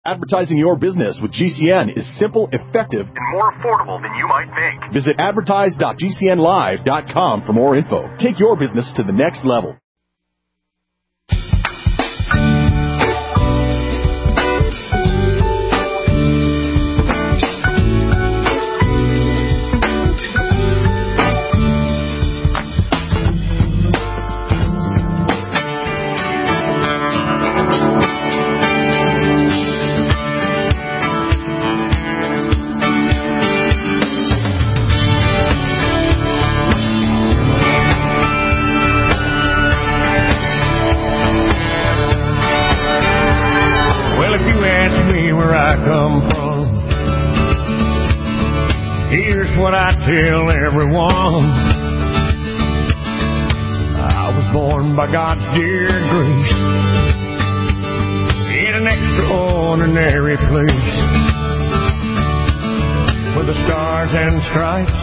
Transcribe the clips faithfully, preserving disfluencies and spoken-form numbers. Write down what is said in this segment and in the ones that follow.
Advertising your business with G C N is simple, effective, and more affordable than you might think. Visit advertise dot g c n live dot com for more info. Take your business to the next level. What I tell everyone, I was born by God's dear grace in an extraordinary place where the stars and stripes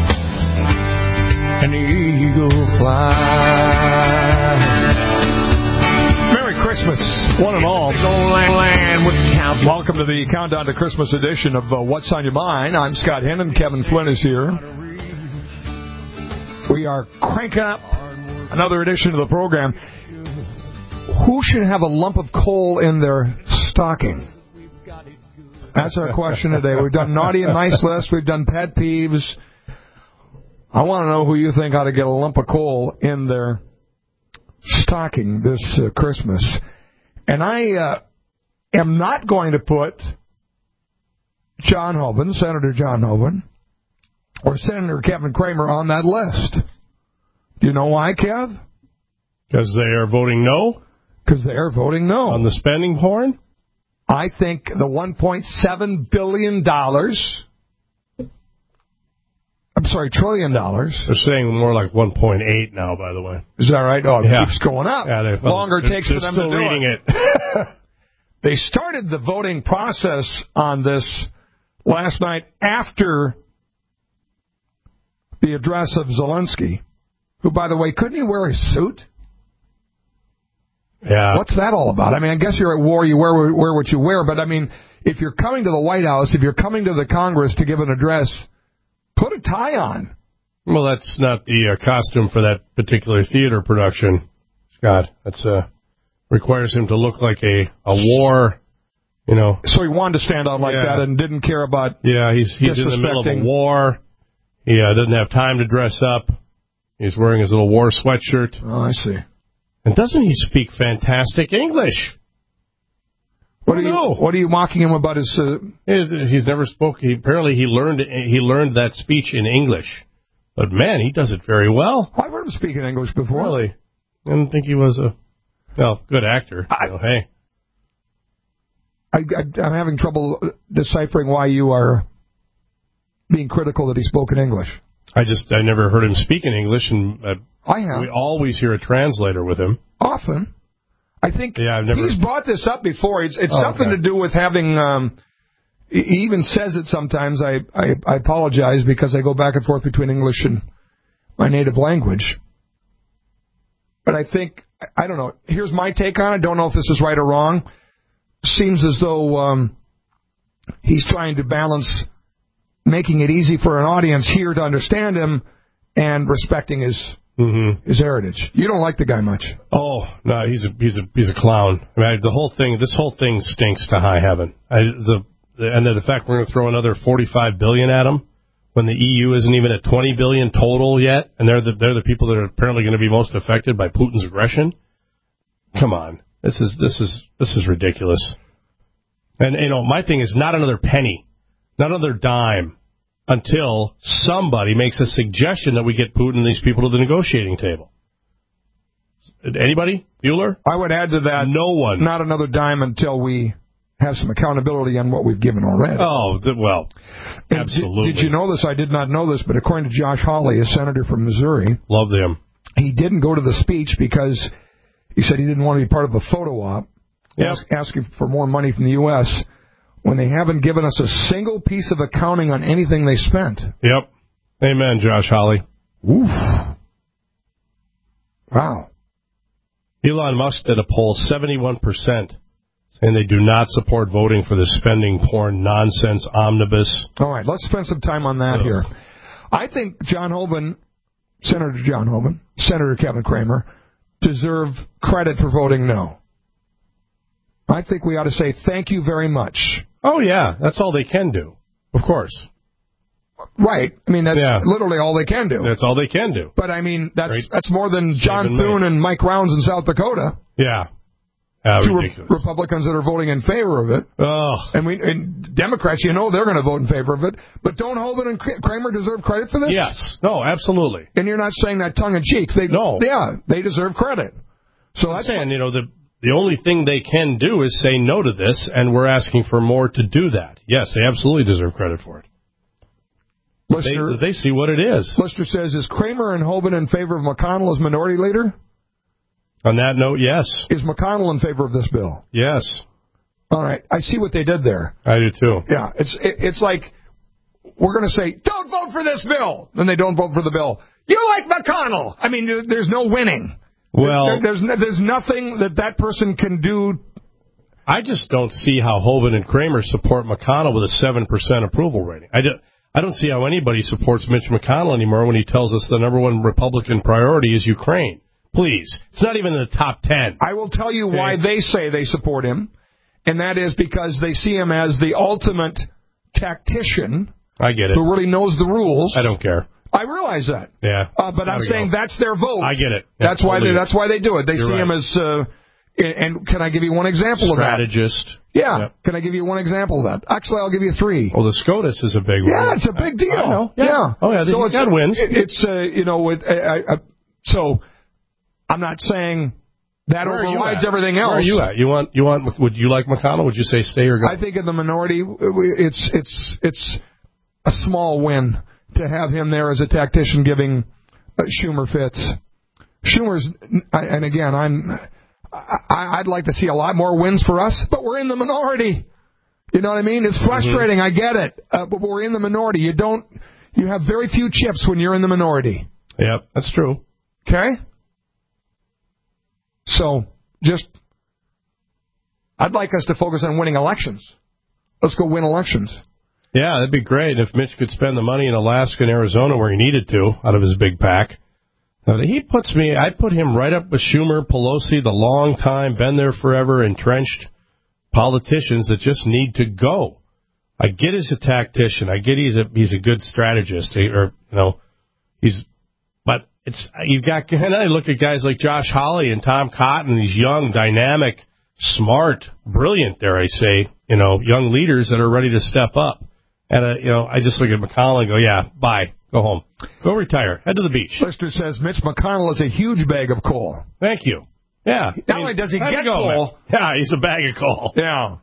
and the eagle flies. Merry Christmas, one and all. Welcome to the Countdown to Christmas edition of uh, What's on Your Mind. I'm Scott Hennon. Kevin Flynn is here. We are cranking up another edition of the program. Who should have a lump of coal in their stocking? That's our question today. We've done naughty and nice lists. We've done pet peeves. I want to know who you think ought to get a lump of coal in their stocking this uh, Christmas. And I uh, am not going to put John Hoeven, Senator John Hoeven, or Senator Kevin Cramer on that list. Do you know why, Kev? Because they are voting no? Because they are voting no. On the spending horn? I think the one point seven billion dollars... I'm sorry, trillion dollars. They're saying more like one point eight now, by the way. Is that right? Oh, it yeah. keeps going up. Yeah, the longer it takes for them to do reading it. it. They started the voting process on this last night after the address of Zelensky, who, by the way, couldn't he wear a suit? Yeah. What's that all about? I mean, I guess you're at war, you wear, wear what you wear, but I mean, if you're coming to the White House, if you're coming to the Congress to give an address, put a tie on. Well, that's not the uh, costume for that particular theater production, Scott. That's uh, requires him to look like a, a war, you know. So he wanted to stand out like yeah. that and didn't care about Yeah, he's he's in the middle of a war. He uh, doesn't have time to dress up. He's wearing his little war sweatshirt. Oh, I see. And doesn't he speak fantastic English? What are you? Know. What are you mocking him about? His uh, he's never spoke. He, apparently, he learned he learned that speech in English, but man, he does it very well. I've heard him speak in English before. Really, I didn't think he was a well good actor. I, you know, hey, I, I, I'm having trouble deciphering why you are being critical that he spoke in English. I just I never heard him speak in English, and uh, I have. We always hear a translator with him. Often. I think yeah, I've never... he's brought this up before. It's, it's oh, something okay. to do with having, um, he even says it sometimes. I, I, I apologize because I go back and forth between English and my native language. But I think, I don't know, here's my take on it. Don't know if this is right or wrong. Seems as though um, he's trying to balance making it easy for an audience here to understand him and respecting his... Mm-hmm. His heritage. You don't like the guy much. Oh no, he's a he's a he's a clown. I mean, the whole thing, this whole thing stinks to high heaven. I, the, the and then the fact we're going to throw another forty-five billion at him when the E U isn't even at twenty billion total yet, and they're the they're the people that are apparently going to be most affected by Putin's aggression. Come on, this is this is this is ridiculous. And you know, my thing is not another penny, not another dime. Until somebody makes a suggestion that we get Putin and these people to the negotiating table. Anybody? Bueller? I would add to that. No one. Not another dime until we have some accountability on what we've given already. Oh, the, well, and absolutely. Did, did you know this? I did not know this, but according to Josh Hawley, a senator from Missouri. Love them. He didn't go to the speech because he said he didn't want to be part of a photo op, yep. ask, asking for more money from the U S when they haven't given us a single piece of accounting on anything they spent. Yep. Amen, Josh Hawley. Oof. Wow. Elon Musk did a poll, seventy-one percent saying they do not support voting for the spending porn nonsense omnibus. All right, let's spend some time on that oh. here. I think John Hoeven, Senator John Hoeven, Senator Kevin Cramer, deserve credit for voting no. I think we ought to say thank you very much. Oh, yeah, that's all they can do, of course. Right. I mean, that's yeah. literally all they can do. That's all they can do. But, I mean, that's Great. that's more than John Seven Thune made. and Mike Rounds in South Dakota. Yeah. Uh, Two ridiculous. re- Republicans that are voting in favor of it. Oh. And, we, and Democrats, you know they're going to vote in favor of it. But don't Hoeven and Cramer deserve credit for this? Yes. No, absolutely. And you're not saying that tongue-in-cheek. They, no. Yeah, they deserve credit. So I'm that's saying, you know, the the only thing they can do is say no to this, and we're asking for more to do that. Yes, they absolutely deserve credit for it. Lister, they, they see what it is. Lister says, is Cramer and Hoeven in favor of McConnell as minority leader? On that note, yes. Is McConnell in favor of this bill? Yes. All right. I see what they did there. I do, too. Yeah. It's it, it's like we're going to say, don't vote for this bill. Then they don't vote for the bill. You like McConnell. I mean, there's no winning. Well, there, there's there's nothing that that person can do. I just don't see how Hoeven and Cramer support McConnell with a seven percent approval rating. I, do, I don't see how anybody supports Mitch McConnell anymore when he tells us the number one Republican priority is Ukraine. Please. It's not even in the top ten. I will tell you okay. why they say they support him, and that is because they see him as the ultimate tactician. I get it. Who really knows the rules. I don't care. I realize that. Yeah. Uh, but I'm saying go. that's their vote. I get it. Yeah, that's why they, that's why they do it. They You're see right. him as, uh, and can I give you one example Strategist. of that? Yeah. Yep. Can I give you one example of that? Actually, I'll give you three. Well, the SCOTUS is a big one. Yeah, it's a big deal. I know. Yeah. yeah. Oh, yeah, so it's, got wins. It, it's, uh, you know, it, I, I, I, so I'm not saying that Where overrides everything else. Where are you at? You want, you want, would you like McConnell? Would you say stay or go? I think in the minority, it's, it's, it's a small win to have him there as a tactician giving uh, Schumer fits. Schumer's, and again, I'm, I, I'd like to see a lot more wins for us, but we're in the minority. You know what I mean? It's frustrating. Mm-hmm. I get it, uh, but we're in the minority. You don't, you have very few chips when you're in the minority. Yep, that's true. Okay? So, just, I'd like us to focus on winning elections. Let's go win elections. Yeah, that'd be great if Mitch could spend the money in Alaska and Arizona where he needed to out of his big pack. Now, he puts me, I put him right up with Schumer, Pelosi, the long time, been there forever, entrenched politicians that just need to go. I get he's a tactician. I get he's a he's a good strategist, or you know, he's. But it's you've got. And I look at guys like Josh Hawley and Tom Cotton, these young, dynamic, smart, brilliant, dare I say, you know, young leaders that are ready to step up. And, uh, you know, I just look at McConnell and go, yeah, bye. Go home. Go retire. Head to the beach. Lister says Mitch McConnell is a huge bag of coal. Thank you. Yeah. Not I mean, only does he get go, coal. Man. Yeah, he's a bag of coal. Yeah.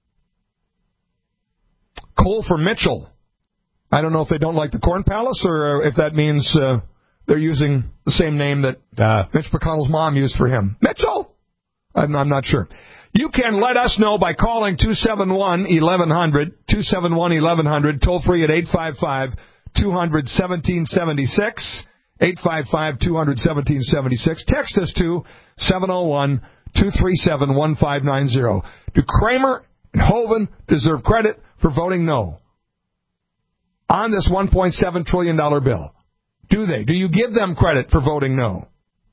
Coal for Mitchell. I don't know if they don't like the Corn Palace or if that means uh, they're using the same name that uh, Mitch McConnell's mom used for him. Mitchell? I'm, I'm not sure. You can let us know by calling two seven one, eleven hundred, two seven one, eleven hundred, toll free at eight five five, two hundred, seventeen seventy-six, eight five five, two hundred, seventeen seventy-six. Text us to seven oh one, two three seven, one five nine zero. Do Cramer and Hoeven deserve credit for voting no on this one point seven trillion dollars bill? Do they? Do you give them credit for voting no?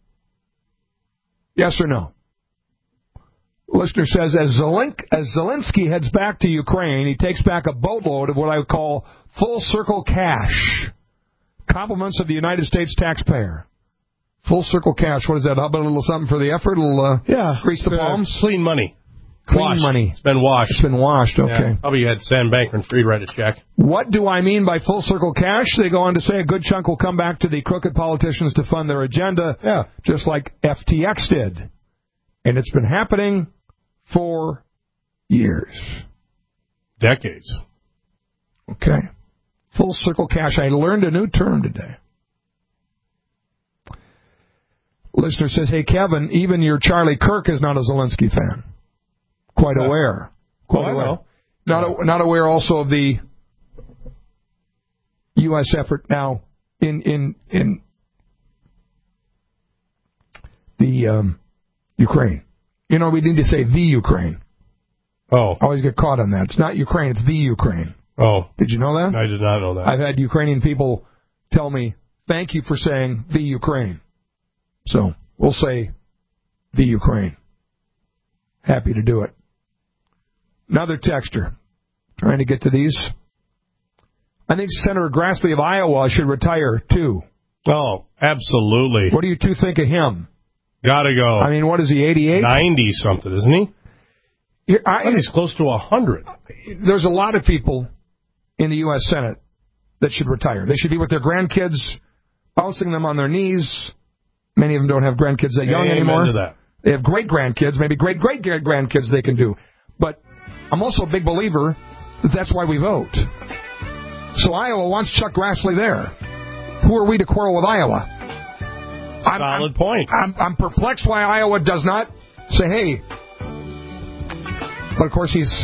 Yes or no? Listener says, as, Zelink, as Zelensky heads back to Ukraine, he takes back a boatload of what I would call full circle cash. Compliments of the United States taxpayer. Full circle cash. What is that? How about a little something for the effort? A little uh, yeah, grease the palms? Uh, clean money. Clean washed. money. It's been washed. It's been washed, okay. Yeah, probably you had Sam Bankman-Fried write a check. What do I mean by full circle cash? They go on to say a good chunk will come back to the crooked politicians to fund their agenda, yeah. just like F T X did. And it's been happening for years. Decades. Okay. Full circle cash. I learned a new term today. Listener says, hey, Kevin, even your Charlie Kirk is not a Zelensky fan. Quite yeah. aware. Quite oh, aware. I know. Not, a, not aware also of the U S effort now in in, in the um, Ukraine. You know, we need to say the Ukraine. Oh. I always get caught on that. It's not Ukraine, it's the Ukraine. Oh. Did you know that? I did not know that. I've had Ukrainian people tell me, thank you for saying the Ukraine. So, we'll say the Ukraine. Happy to do it. Another texter. Trying to get to these. I think Senator Grassley of Iowa should retire, too. Oh, absolutely. What do you two think of him? Gotta go. I mean, what is he, eighty-eight? ninety-something, isn't he? Here, I, I think he's close to one hundred. There's a lot of people in the U S Senate that should retire. They should be with their grandkids, bouncing them on their knees. Many of them don't have grandkids that young Amen anymore. to that. They have great-grandkids, maybe great-great-grandkids they can do. But I'm also a big believer that that's why we vote. So Iowa wants Chuck Grassley there. Who are we to quarrel with Iowa? I'm, Solid I'm, point. I'm, I'm perplexed why Iowa does not say, hey. But, of course, he's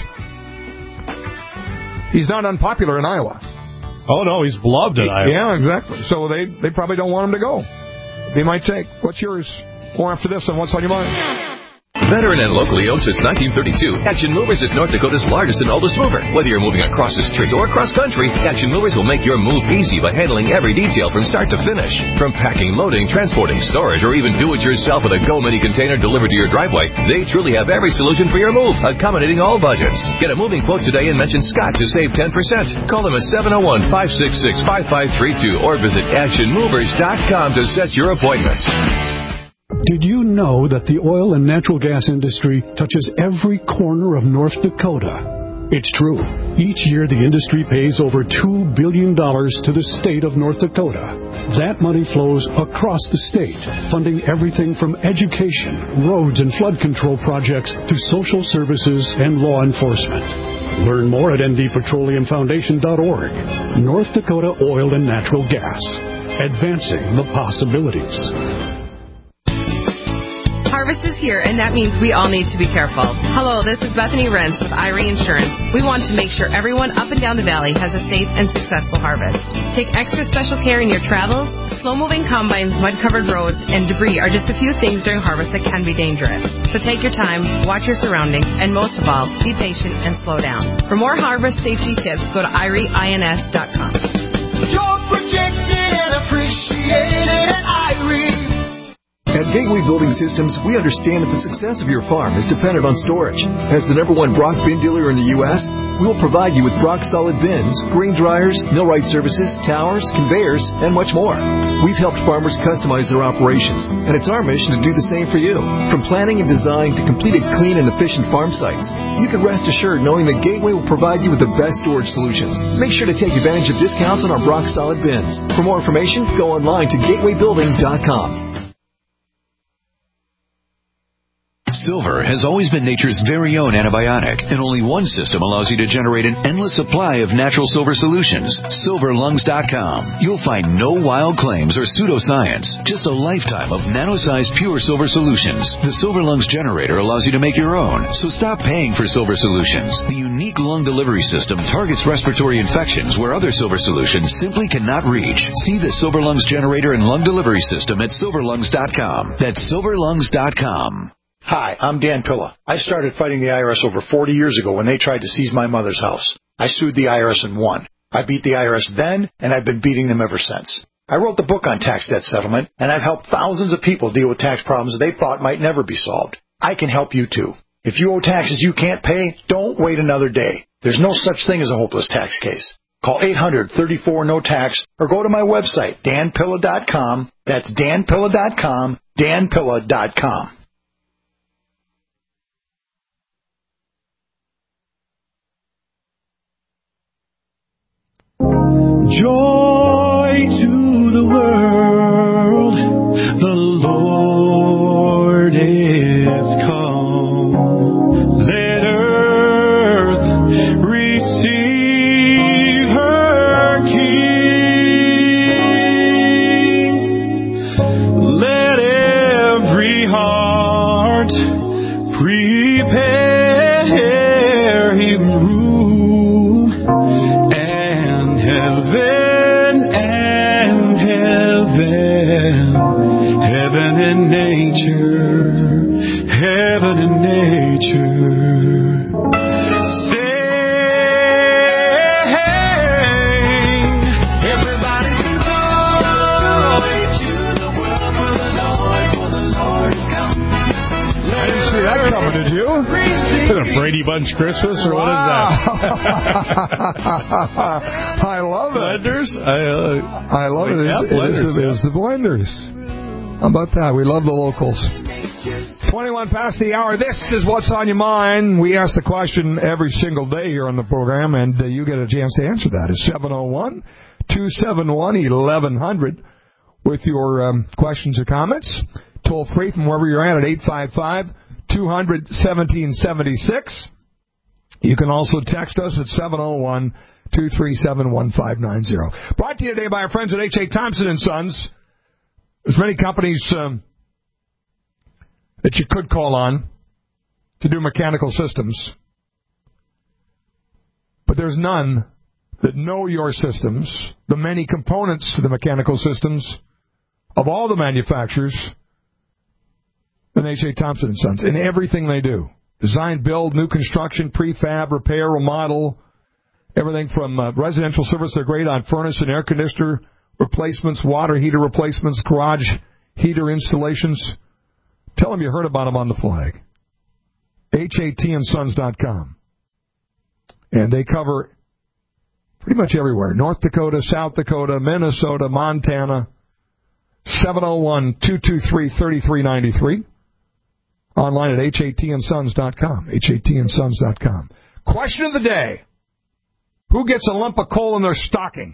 he's not unpopular in Iowa. Oh, no, he's beloved in Iowa. Yeah, exactly. So they, they probably don't want him to go. Be my take. What's yours? More after this on What's on Your Mind? Veteran and locally owned since nineteen thirty-two, Action Movers is North Dakota's largest and oldest mover. Whether you're moving across the street or cross country, Action Movers will make your move easy by handling every detail from start to finish. From packing, loading, transporting, storage, or even do-it-yourself with a Go Mini container delivered to your driveway, they truly have every solution for your move, accommodating all budgets. Get a moving quote today and mention Scott to save ten percent. Call them at seven oh one, five six six, five five three two or visit action movers dot com to set your appointment. Did you know that the oil and natural gas industry touches every corner of North Dakota? It's true. Each year, the industry pays over two billion dollars to the state of North Dakota. That money flows across the state, funding everything from education, roads and flood control projects to social services and law enforcement. Learn more at n d petroleum foundation dot org. North Dakota Oil and Natural Gas. Advancing the possibilities. Harvest is here, and that means we all need to be careful. Hello, this is Bethany Rentz with I R E Insurance. We want to make sure everyone up and down the valley has a safe and successful harvest. Take extra special care in your travels. Slow-moving combines, mud-covered roads, and debris are just a few things during harvest that can be dangerous. So take your time, watch your surroundings, and most of all, be patient and slow down. For more harvest safety tips, go to I R E ins dot com. You're protected and appreciated at I R E. At Gateway Building Systems, we understand that the success of your farm is dependent on storage. As the number one Brock bin dealer in the U S, we will provide you with Brock solid bins, grain dryers, millwright services, towers, conveyors, and much more. We've helped farmers customize their operations, and it's our mission to do the same for you. From planning and design to completed clean and efficient farm sites, you can rest assured knowing that Gateway will provide you with the best storage solutions. Make sure to take advantage of discounts on our Brock solid bins. For more information, go online to gateway building dot com. Silver has always been nature's very own antibiotic, and only one system allows you to generate an endless supply of natural silver solutions. silver lungs dot com. You'll find no wild claims or pseudoscience, just a lifetime of nano-sized pure silver solutions. The Silver Lungs generator allows you to make your own, so stop paying for silver solutions. The unique lung delivery system targets respiratory infections where other silver solutions simply cannot reach. See the Silver Lungs generator and lung delivery system at silver lungs dot com. That's silver lungs dot com. Hi, I'm Dan Pilla. I started fighting the I R S over forty years ago when they tried to seize my mother's house. I sued the I R S and won. I beat the I R S then, and I've been beating them ever since. I wrote the book on tax debt settlement, and I've helped thousands of people deal with tax problems they thought might never be solved. I can help you too. If you owe taxes you can't pay, don't wait another day. There's no such thing as a hopeless tax case. Call eight hundred, thirty-four, no tax or go to my website, dan pilla dot com. That's dan pilla dot com, dan pilla dot com. Joy to the world, the Lord is come. Let earth receive her King. Let every heart prepare him room, and heaven Brady Bunch Christmas, or what is that? I love it. Blenders? I, uh, I love it. It's, blenders, it, is, it is the Blenders. How about that? We love the locals. twenty-one past the hour. This is What's on Your Mind. We ask the question every single day here on the program, and uh, you get a chance to answer that. It's seven oh one, two seven one, eleven hundred with your um, questions or comments. Toll free from wherever you're at at eight five five, two hundred, seventeen seventy-six. You can also text us at seven oh one, two three seven, one five nine zero. Brought to you today by our friends at H A. Thompson and Sons. There's many companies um, that you could call on to do mechanical systems, but there's none that know your systems, the many components to the mechanical systems of all the manufacturers, than H A. Thompson and Sons in everything they do. Design, build, new construction, prefab, repair, remodel, everything from uh, residential service. They're great on furnace and air conditioner replacements, water heater replacements, garage heater installations. Tell them you heard about them on the flag. H A T and sons dot com. And they cover pretty much everywhere. North Dakota, South Dakota, Minnesota, Montana. seven oh one, two two three, three three nine three. Online at H A T and sons dot com. H A T and sons dot com. Question of the day. Who gets a lump of coal in their stocking?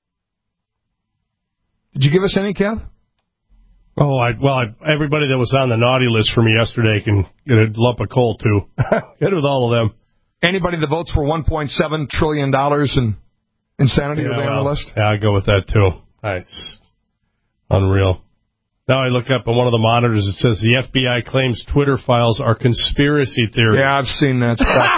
Did you give us any, Kev? Oh, I, well, I, everybody that was on the naughty list for me yesterday can get a lump of coal, too. Get with all of them. Anybody that votes for one point seven trillion dollars in insanity, yeah, are they well, on the list? Yeah, I go with that, too. It's unreal. Now I look up on one of the monitors, it says the F B I claims Twitter files are conspiracy theories. Yeah, I've seen that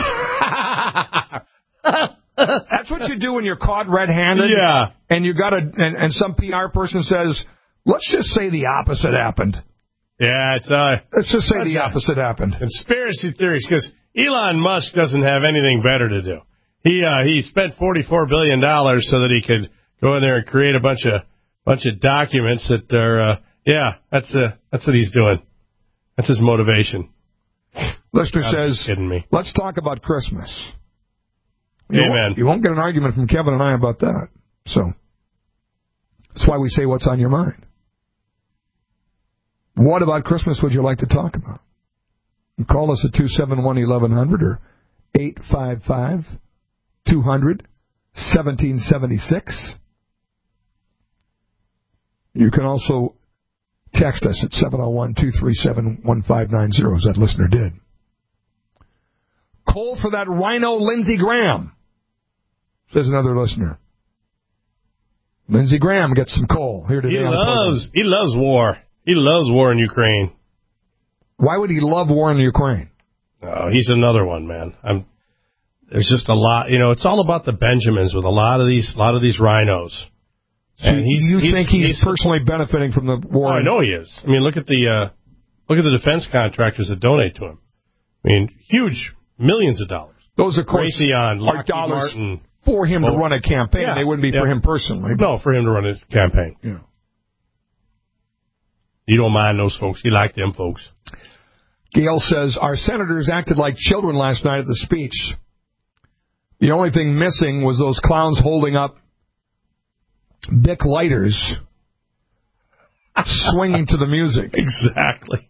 stuff. That's what you do when you're caught red-handed. Yeah. And you got a and, and some P R person says, let's just say the opposite happened. Yeah, it's uh Let's just say the opposite happened. Conspiracy theories, because Elon Musk doesn't have anything better to do. He uh, he spent forty-four billion dollars so that he could go in there and create a bunch of bunch of documents that are uh, yeah, that's uh, that's what he's doing. That's his motivation. Listener says, kidding me. Let's talk about Christmas. You Amen. Won't, you won't get an argument from Kevin and I about that. So that's why we say what's on your mind. What about Christmas would you like to talk about? You call us at two seven one, eleven hundred or eight five five, two hundred, seventeen seventy-six. You can also text us at seven oh one, two three seven, one five nine zero, as that listener did. Coal for that rhino Lindsey Graham, says another listener. Lindsey Graham gets some coal here today. He on loves the he loves war. He loves war in Ukraine. Why would he love war in Ukraine? Oh, he's another one, man. I'm, there's just a lot, you know. It's all about the Benjamins with a lot of these, lot of these rhinos. So and he's, you he's, think he's, he's personally benefiting from the war? Oh, I know he is. I mean, look at the uh, look at the defense contractors that donate to him. I mean, huge millions of dollars. Those, of course, Raytheon, are Lockheed dollars Martin, for him well, to run a campaign. Yeah, they wouldn't be yeah. for him personally. No, for him to run his campaign. Yeah. You don't mind those folks. You like them folks. Gail says, our senators acted like children last night at the speech. The only thing missing was those clowns holding up Bic lighters, swinging to the music. Exactly.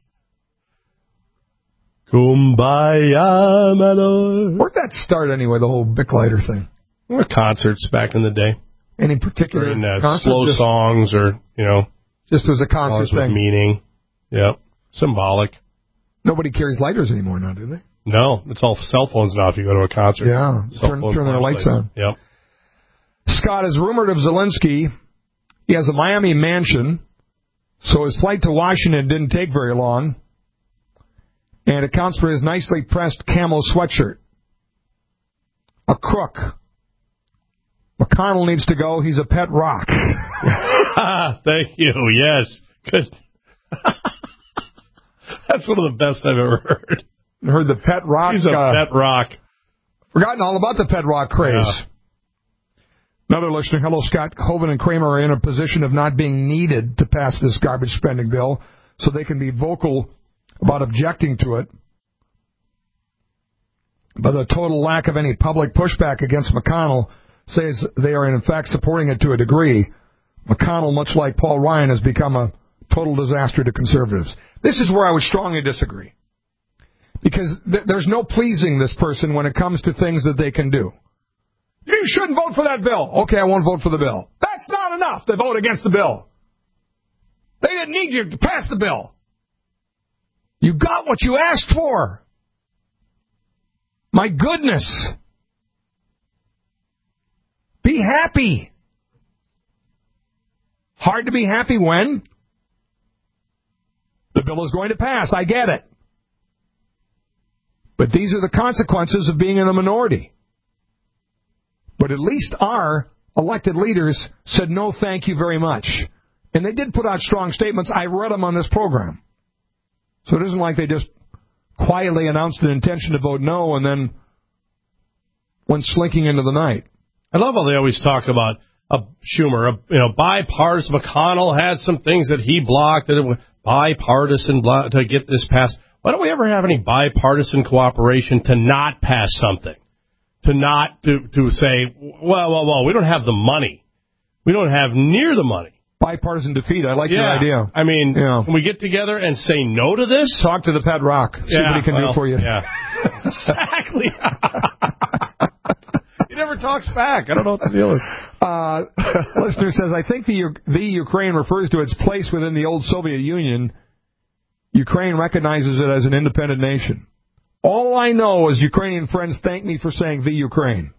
Kumbaya, my lord. Where'd that start anyway, the whole Bic lighter thing? Or concerts back in the day. Any particular or in, uh, concert? slow just, songs or, you know. Just as a concert thing. With meaning. Yep. Symbolic. Nobody carries lighters anymore now, do they? No. It's all cell phones now if you go to a concert. Yeah. Turn, turn their lights on. Yep. Scott is rumored of Zelensky. He has a Miami mansion, so his flight to Washington didn't take very long. And it counts for his nicely pressed camel sweatshirt. A crook. McConnell needs to go. He's a pet rock. Thank you. Yes. Good. That's one of the best I've ever heard. Heard the pet rock. He's a uh, pet rock. Forgotten all about the pet rock craze. Yeah. Another listener. Hello, Scott. Hovind and Kramer are in a position of not being needed to pass this garbage spending bill, so they can be vocal about objecting to it. but the total lack of any public pushback against McConnell says they are in fact supporting it to a degree. McConnell, much like Paul Ryan, has become a total disaster to conservatives. This is where I would strongly disagree. Because th- there's no pleasing this person when it comes to things that they can do. You shouldn't vote for that bill. Okay, I won't vote for the bill. That's not enough to vote against the bill. They didn't need you to pass the bill. You got what you asked for. My goodness. Be happy. Hard to be happy when the bill is going to pass. I get it. But these are the consequences of being in a minority. But at least our elected leaders said no thank you very much. And they did put out strong statements. I read them on this program. So it isn't like they just quietly announced an intention to vote no and then went slinking into the night. I love how they always talk about a Schumer, a, you know, bipartisan. McConnell had some things that he blocked that it was bipartisan blah, to get this passed. Why don't we ever have any bipartisan cooperation to not pass something? To not, to, to say, well, well, well, we don't have the money. We don't have near the money. Bipartisan defeat. I like yeah. your idea. I mean, yeah. Can we get together and say no to this? Talk to the Pet Rock. See yeah, what he can well, do for you. Yeah. Exactly. He never talks back. I don't know what the deal is. Uh, listener says, I think the, the Ukraine refers to its place within the old Soviet Union. Ukraine recognizes it as an independent nation. All I know is Ukrainian friends thank me for saying the Ukraine.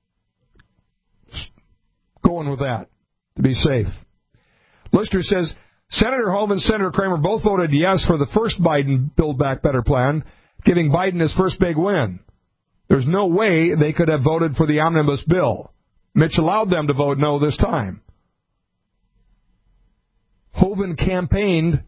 Going with that to be safe. Lister says, Senator Hoeven and Senator Kramer both voted yes for the first Biden Build Back Better plan, giving Biden his first big win. There's no way they could have voted for the omnibus bill. Mitch allowed them to vote no this time. Hoeven campaigned.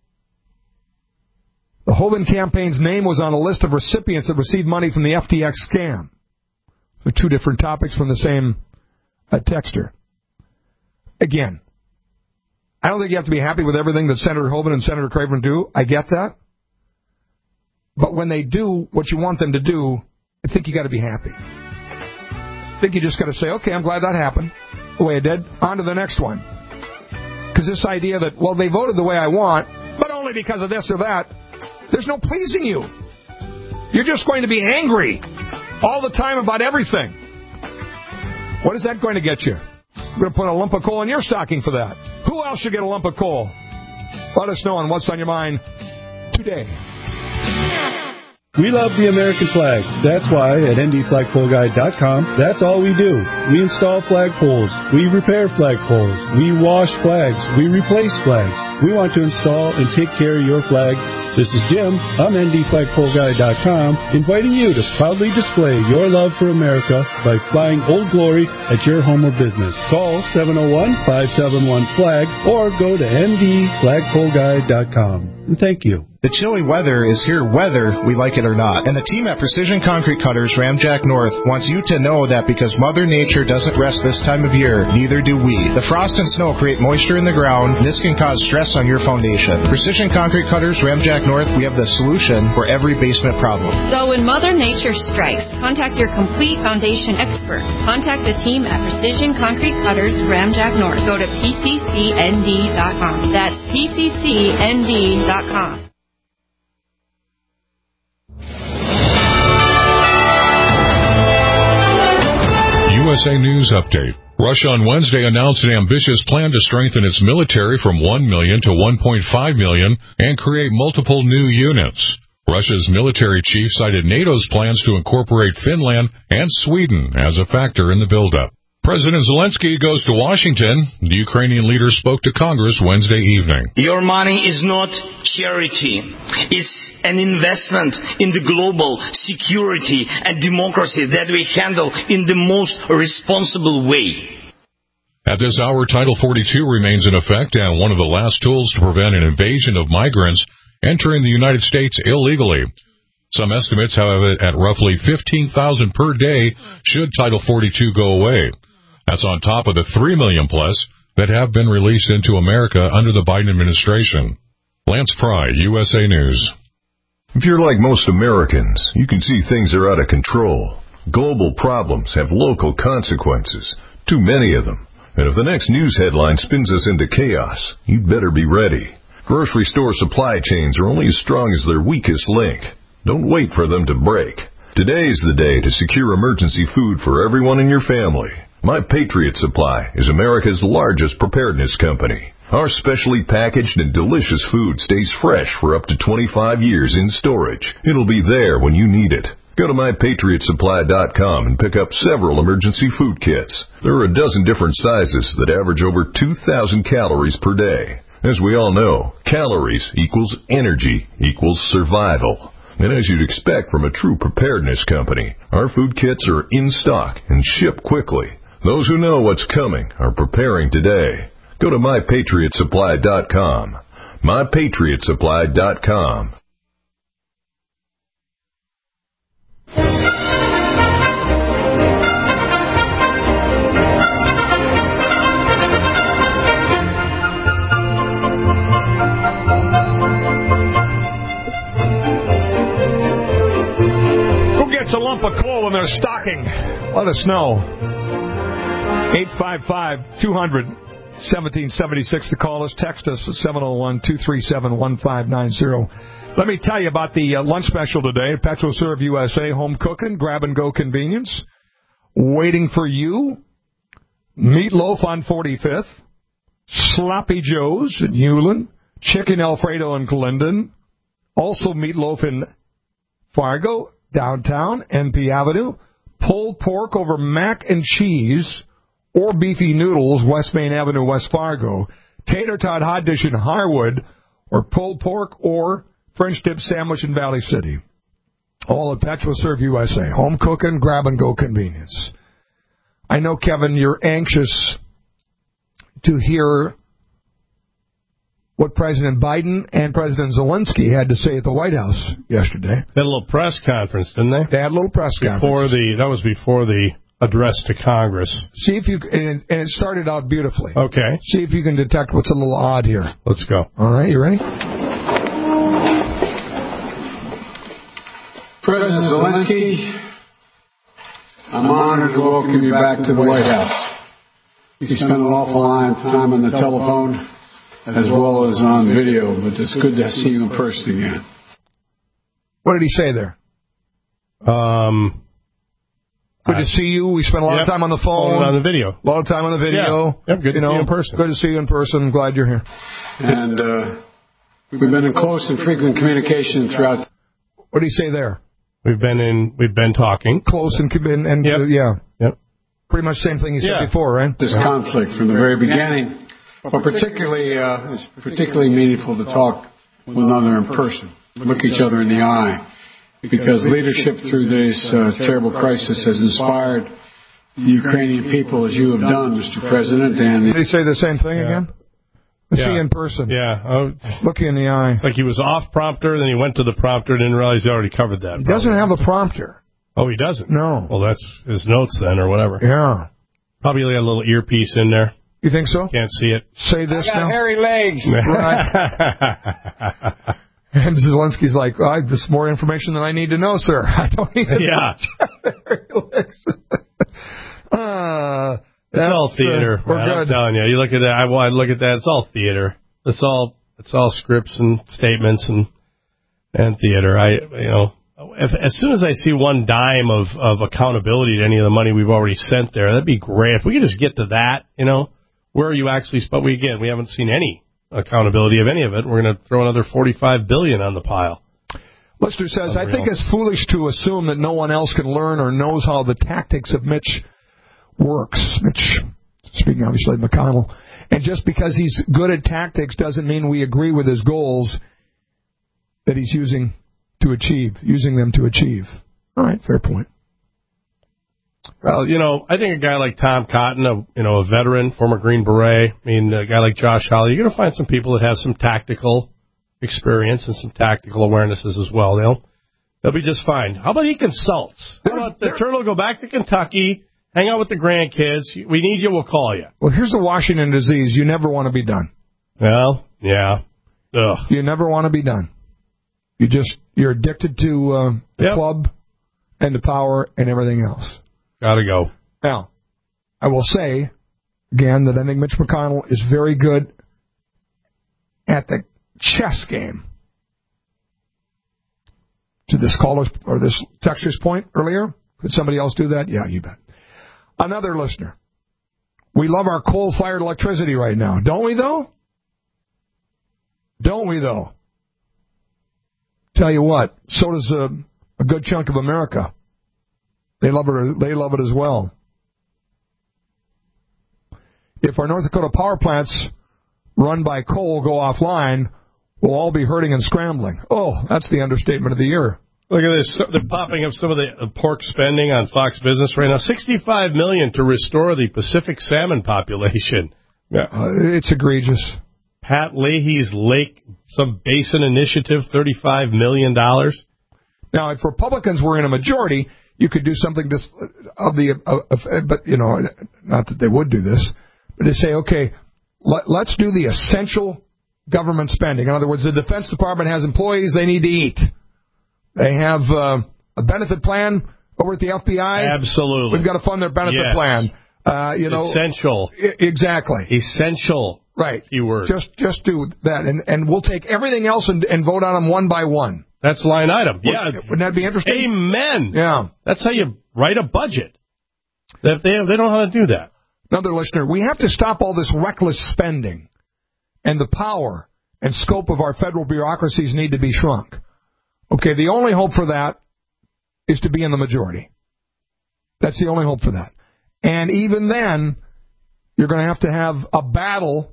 The Hoeven campaign's name was on a list of recipients that received money from the F T X scam. So two different topics from the same uh, texter. Again, I don't think you have to be happy with everything that Senator Hoeven and Senator Craven do. I get that. But when they do what you want them to do, I think you got to be happy. I think you just got to say, okay, I'm glad that happened the way it did. On to the next one. Because this idea that, well, they voted the way I want, but only because of this or that, there's no pleasing you. You're just going to be angry all the time about everything. What is that going to get you? I'm going to put a lump of coal in your stocking for that. Who else should get a lump of coal? Let us know on What's on Your Mind today. We love the American flag. That's why at N D flagpole guide dot com, that's all we do. We install flagpoles. We repair flagpoles. We wash flags. We replace flags. We want to install and take care of your flag. This is Jim. I'm N D flagpole guide dot com, inviting you to proudly display your love for America by flying Old Glory at your home or business. Call seven oh one, five seven one, flag or go to N D flagpole guide dot com. And thank you. The chilly weather is here whether we like it or not. And the team at Precision Concrete Cutters Ramjack North wants you to know that because Mother Nature doesn't rest this time of year, neither do we. The frost and snow create moisture in the ground, and this can cause stress on your foundation. Precision Concrete Cutters Ramjack North, we have the solution for every basement problem. So when Mother Nature strikes, contact your complete foundation expert. Contact the team at Precision Concrete Cutters Ramjack North. Go to P C C N D dot com. That's P C C N D dot com. U S A News Update. Russia on Wednesday announced an ambitious plan to strengthen its military from one million to one point five million and create multiple new units. Russia's military chief cited NATO's plans to incorporate Finland and Sweden as a factor in the buildup. President Zelensky goes to Washington. The Ukrainian leader spoke to Congress Wednesday evening. Your money is not charity. It's an investment in the global security and democracy that we handle in the most responsible way. At this hour, Title forty-two remains in effect and one of the last tools to prevent an invasion of migrants entering the United States illegally. Some estimates have it at roughly fifteen thousand per day should Title forty-two go away. That's on top of the three million plus that have been released into America under the Biden administration. Lance Pry, U S A News. If you're like most Americans, you can see things are out of control. Global problems have local consequences, too many of them. And if the next news headline spins us into chaos, you'd better be ready. Grocery store supply chains are only as strong as their weakest link. Don't wait for them to break. Today is the day to secure emergency food for everyone in your family. My Patriot Supply is America's largest preparedness company. Our specially packaged and delicious food stays fresh for up to twenty-five years in storage. It'll be there when you need it. Go to my patriot supply dot com and pick up several emergency food kits. There are a dozen different sizes that average over two thousand calories per day. As we all know, calories equals energy equals survival. And as you'd expect from a true preparedness company, our food kits are in stock and ship quickly. Those who know what's coming are preparing today. Go to my patriot supply dot com. my patriot supply dot com. Who gets a lump of coal in their stocking? Let us know. eight five five, two hundred, seventeen seventy-six to call us. Text us at seven oh one, two three seven, one five nine zero. Let me tell you about the uh, lunch special today. PetroServe U S A, home cooking, grab-and-go convenience. Waiting for you. Meatloaf on forty-fifth. Sloppy Joe's in Hewlin. Chicken Alfredo in Glendon. Also Meatloaf in Fargo, downtown, N P Avenue. Pulled pork over mac and cheese or beefy noodles, West Main Avenue, West Fargo. Tater tot hot dish in Harwood, or pulled pork or French dip sandwich in Valley City. All at PetroServe U S A. Home cooking, grab-and-go convenience. I know, Kevin, you're anxious to hear what President Biden and President Zelensky had to say at the White House yesterday. They had a little press conference, didn't they? They had a little press before conference. The, that was before the address to Congress. See if you and it, and it started out beautifully. Okay. See if you can detect what's a little odd here. Let's go. All right, you ready? President Zelensky, I'm honored to welcome you back to the White House. You spent an awful lot of time on the telephone as well as on video, but it's good to see you in person again. What did he say there? Um, good I, to see you. We spent a lot yep, of time on the phone. On the video. A lot of time on the video. Yeah. Yep, good to you know, see you in person. Good to see you in person. Glad you're here. And uh, we've been in close and frequent communication throughout. What did he say there? We've been in. We've been talking. Close and, and, and yep. uh, yeah. Yep. Pretty much the same thing he said yeah. before, right? This conflict from the very beginning. But particularly, uh, it's particularly meaningful to talk with one another in person, look each other in the eye, because leadership through this uh, terrible crisis has inspired the Ukrainian people as you have done, Mister President. And did he say the same thing yeah. again? Let's yeah. see in person. Yeah. Oh, look you in the eye. It's like he was off prompter, then he went to the prompter, and didn't realize he already covered that. He probably. doesn't have a prompter. Oh, he doesn't? No. Well, that's his notes then, or whatever. Yeah. Probably got a little earpiece in there. You think so? Can't see it. Say this I got now. hairy legs. Right. And Zelensky's like, oh, this is more information than I need to know, sir. I don't need to yeah. know hairy legs. uh, it's all theater. Uh, we're man, good. I'm telling you. You look at that. I, I look at that. It's all theater. It's all it's all scripts and statements and and theater. I you know. If, as soon as I see one dime of, of accountability to any of the money we've already sent there, that'd be great. If we could just get to that, you know, where are you actually? But we again, we haven't seen any accountability of any of it. We're going to throw another forty-five billion dollars on the pile. Lister says, Unreal. I think it's foolish to assume that no one else can learn or knows how the tactics of Mitch works. Mitch, speaking obviously of McConnell, and just because he's good at tactics doesn't mean we agree with his goals that he's using. To achieve, using them to achieve. All right, fair point. Well, you know, I think a guy like Tom Cotton, a, you know, a veteran, former Green Beret, I mean, a guy like Josh Hawley, you're going to find some people that have some tactical experience and some tactical awarenesses as well. They'll, they'll be just fine. How about he consults? How about the Turtle go back to Kentucky, hang out with the grandkids? We need you, we'll call you. Well, here's the Washington disease. You never want to be done. Well, yeah. Ugh. You never want to be done. You just you're addicted to uh, the yep. club and the power and everything else. Gotta go. Now, I will say again that I think Mitch McConnell is very good at the chess game. To this caller's or this texter's point earlier, could somebody else do that? Yeah, you bet. Another listener. We love our coal-fired electricity right now, don't we? Though, don't we? Though. Tell you what, so does a, a good chunk of America. They love it. They love it as well. If our North Dakota power plants run by coal go offline, we'll all be hurting and scrambling. Oh, that's the understatement of the year. Look at this. They're popping up some of the pork spending on Fox Business right now. sixty-five million dollars to restore the Pacific salmon population. Yeah, uh, it's egregious. Pat Leahy's Lake, some basin initiative, thirty-five million dollars. Now, if Republicans were in a majority, you could do something this, of the, uh, uh, but, you know, not that they would do this, but to say, okay, let, let's do the essential government spending. In other words, the Defense Department has employees, they need to eat. They have uh, a benefit plan over at the F B I. Absolutely. We've got to fund their benefit yes. plan. Uh, you know, essential. I- exactly. Essential. Right. Keyword. Just just do that, and, and we'll take everything else and, and vote on them one by one. That's line item. Yeah. Wouldn't that be interesting? Amen. Yeah. That's how you write a budget. They, they, they don't know how to do that. Another listener, we have to stop all this reckless spending, and the power and scope of our federal bureaucracies need to be shrunk. Okay, the only hope for that is to be in the majority. That's the only hope for that. And even then, you're going to have to have a battle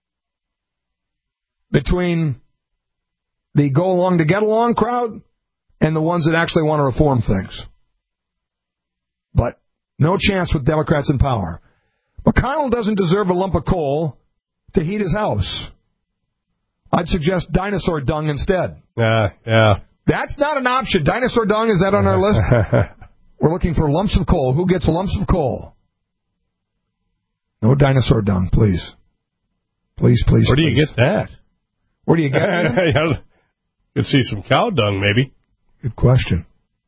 between the go along to get along crowd and the ones that actually want to reform things. But no chance with Democrats in power. McConnell doesn't deserve a lump of coal to heat his house. I'd suggest dinosaur dung instead. Yeah, yeah. That's not an option. Dinosaur dung, is that on our list? We're looking for lumps of coal. Who gets lumps of coal? No dinosaur dung, please. Please, please, Where do please. you get that? Where do you get that? You could see some cow dung, maybe. Good question.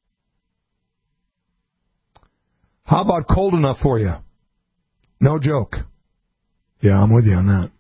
How about cold enough for you? No joke. Yeah, I'm with you on that.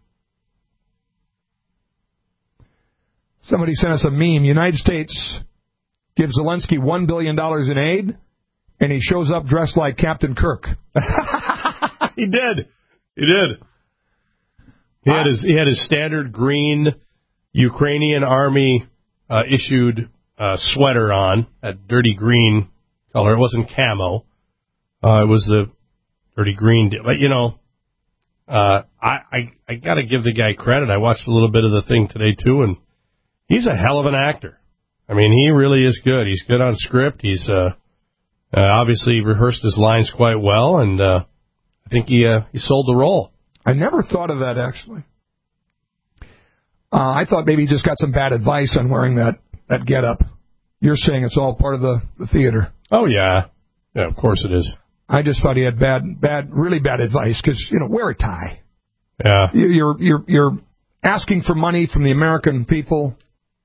Somebody sent us a meme. United States gives Zelensky one billion dollars in aid, and he shows up dressed like Captain Kirk. He did. He did. He had his he had his standard green Ukrainian army uh, issued uh, sweater on, that dirty green color. It wasn't camo. Uh, it was the dirty green. But, you know, uh, I, I, I got to give the guy credit. I watched a little bit of the thing today, too, and he's a hell of an actor. I mean, he really is good. He's good on script. He's uh, uh, obviously rehearsed his lines quite well, and uh, I think he uh, he sold the role. I never thought of that, actually. Uh, I thought maybe he just got some bad advice on wearing that, that get-up. You're saying it's all part of the, the theater. Oh, yeah. Yeah, of course it is. I just thought he had bad, bad, really bad advice because, you know, wear a tie. Yeah. You're, you're, you're asking for money from the American people.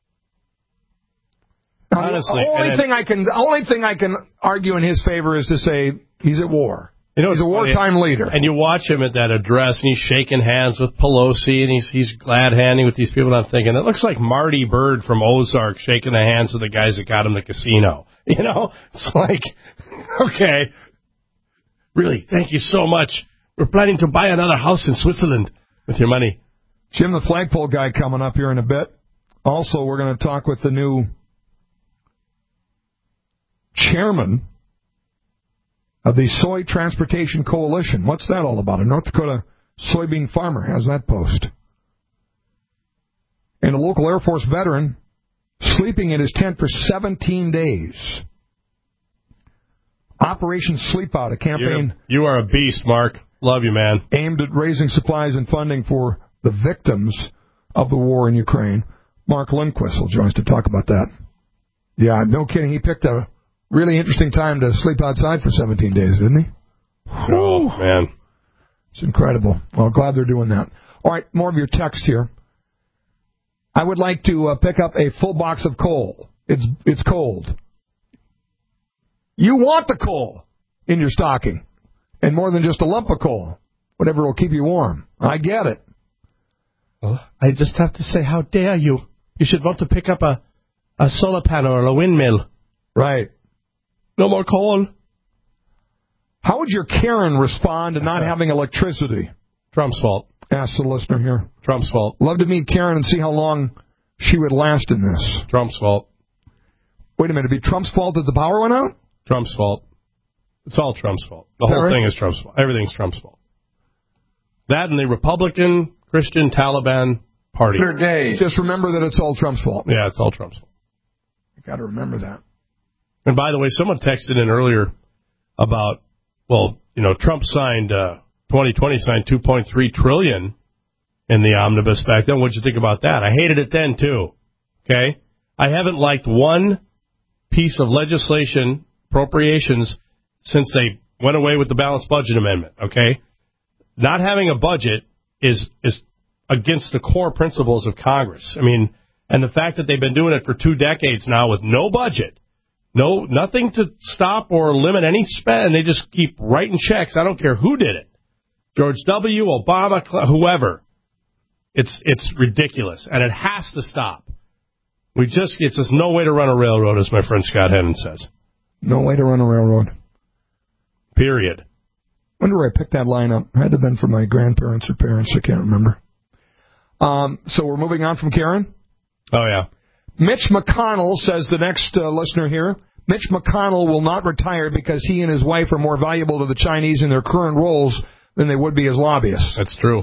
Now, Honestly, the only thing I can, only thing I can argue in his favor is to say he's at war. You know, he's a wartime funny. leader. And you watch him at that address, and he's shaking hands with Pelosi, and he's he's glad-handing with these people. And I'm thinking, it looks like Marty Bird from Ozark shaking the hands of the guys that got him the casino. You know? It's like, okay, really, thank you so much. We're planning to buy another house in Switzerland with your money. Jim, the flagpole guy, coming up here in a bit. Also, we're going to talk with the new chairman of the Soy Transportation Coalition. What's that all about? A North Dakota soybean farmer has that post. And a local Air Force veteran sleeping in his tent for seventeen days. Operation Sleep Out, a campaign... You're, you are a beast, Mark. Love you, man. ...aimed at raising supplies and funding for the victims of the war in Ukraine. Mark Lindquist will join us to talk about that. Yeah, no kidding. He picked a really interesting time to sleep outside for seventeen days, didn't he? Oh, man. It's incredible. Well, glad they're doing that. All right, more of your text here. I would like to uh, pick up a full box of coal. It's it's cold. You want the coal in your stocking, and more than just a lump of coal. Whatever will keep you warm. I get it. Well, I just have to say, how dare you? You should want to pick up a, a solar panel or a windmill. Right. No more coal. How would your Karen respond to not having electricity? Trump's fault. Ask the listener here. Trump's fault. Love to meet Karen and see how long she would last in this. Trump's fault. Wait a minute. It'd be Trump's fault that the power went out? Trump's fault. It's all Trump's fault. The whole right? thing is Trump's fault. Everything's Trump's fault. That and the Republican Christian Taliban party. Just remember that it's all Trump's fault. Yeah, it's all Trump's fault. You got to remember that. And by the way, someone texted in earlier about, well, you know, Trump signed, uh, twenty twenty signed two point three trillion dollars in the omnibus back then. What'd you think about that? I hated it then, too. Okay? I haven't liked one piece of legislation, appropriations, since they went away with the balanced budget amendment. Okay? Not having a budget is is against the core principles of Congress. I mean, and the fact that they've been doing it for two decades now with no budget, no nothing to stop or limit any spend, and they just keep writing checks. I don't care who did it. George W., Obama, whoever. It's it's ridiculous, and it has to stop. We just it's just no way to run a railroad, as my friend Scott Hennon says. No way to run a railroad. Period. Wonder where I picked that line up. It had to have been from my grandparents or parents. I can't remember. Um, so we're moving on from Karen? Oh, yeah. Mitch McConnell says, the next uh, listener here, Mitch McConnell will not retire because he and his wife are more valuable to the Chinese in their current roles than they would be as lobbyists. That's true.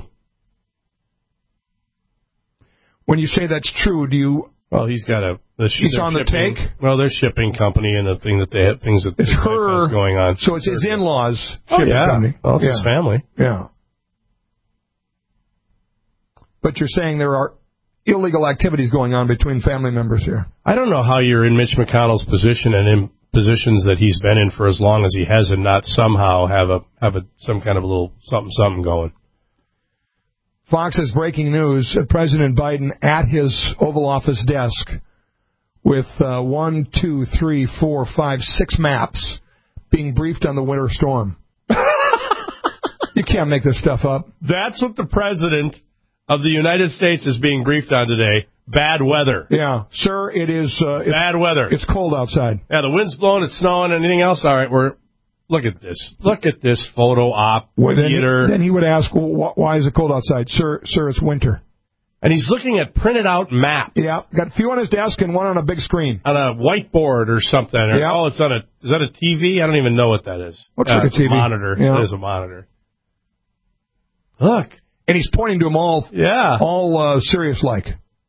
When you say that's true, do you... Well, he's got a... The sh- he's on the shipping, take? Well, their shipping company and the thing that they have, things that it's her, has going on. So it's his in-laws oh, shipping yeah. company. Well, it's yeah. his family. Yeah. But you're saying there are illegal activities going on between family members here. I don't know how you're in Mitch McConnell's position and in positions that he's been in for as long as he has and not somehow have a have a some kind of a little something something going. Fox has breaking news. President Biden at his Oval Office desk with uh, one, two, three, four, five, six maps being briefed on the winter storm. You can't make this stuff up. That's what the president of the United States is being briefed on today. Bad weather. Yeah. Sir, it is... Uh, it's, Bad weather. It's cold outside. Yeah, the wind's blowing, it's snowing, anything else. All right, we're... Look at this. Look at this photo op well, then theater. He, then he would ask, well, why is it cold outside? Sir, sir, it's winter. And he's looking at printed out maps. Yeah, got a few on his desk and one on a big screen. On a whiteboard or something. Or, yeah. Oh, it's on a... Is that a T V? I don't even know what that is. Looks uh, like a T V. A monitor. Yeah. It is a monitor. Look. And he's pointing to them all, yeah, all uh, serious-like.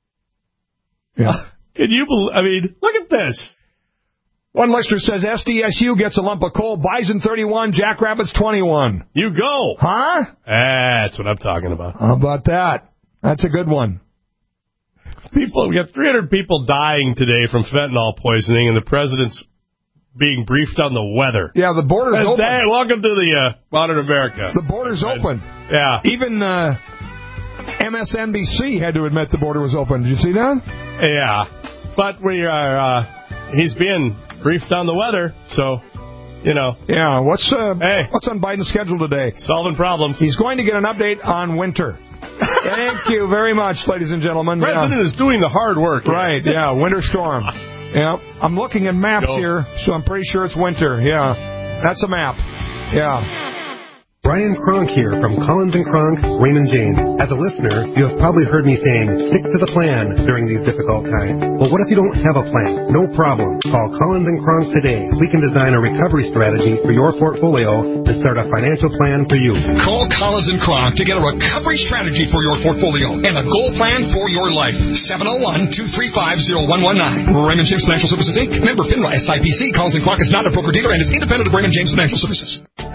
Yeah. Can you believe... I mean, look at this. One listener says, S D S U gets a lump of coal, Bison thirty-one, Jackrabbits twenty-one. You go. Huh? That's what I'm talking about. How about that? That's a good one. People, we got three hundred people dying today from fentanyl poisoning, and the president's being briefed on the weather. Yeah, the border's and open. That, welcome to the uh, modern America. The border's right. open. Yeah. Even uh, M S N B C had to admit the border was open. Did you see that? Yeah. But we are, uh, he's being briefed on the weather, so, you know. Yeah, what's uh, hey. what's on Biden's schedule today? Solving problems. He's going to get an update on winter. Thank you very much, ladies and gentlemen. The president yeah. is doing the hard work. Right, yeah, winter storm. Yeah, I'm looking at maps Go. here, so I'm pretty sure it's winter. Yeah, that's a map. Yeah. Brian Kronk here from Collins and Kronk, Raymond James. As a listener, you have probably heard me saying, stick to the plan during these difficult times. But what if you don't have a plan? No problem. Call Collins and Kronk today. We can design a recovery strategy for your portfolio and start a financial plan for you. Call Collins and Kronk to get a recovery strategy for your portfolio and a goal plan for your life. seven oh one, two three five, oh one one nine. Raymond James Financial Services, Incorporated. Member FINRA, S I P C. Collins and Kronk is not a broker-dealer and is independent of Raymond James Financial Services.